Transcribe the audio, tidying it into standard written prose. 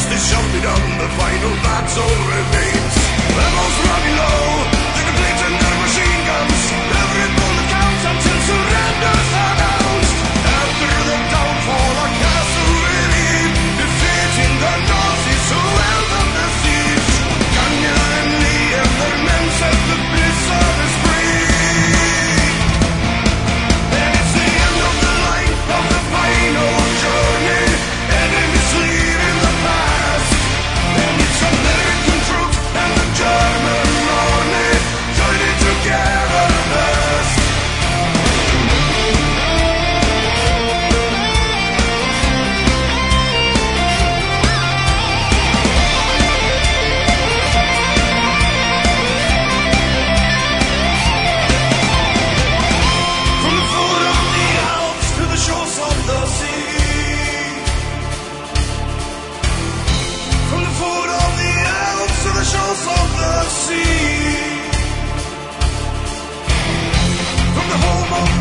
justice shall be done, the final battle remains. Rebels running low, the complete and their machine guns. Every bullet counts until surrender's announced. After the downfall, our castle relieved, defeating the Nazis who held on the siege. Ganya and Lee and their men set the blizzard is free. And it's the end of the line of the final journey. Enemies leaving the past. And it's American troops and the German army joining together at last. From the foot of the Alps to the shores of the sea. From the foot of the Alps to the shores of the sea. From the home of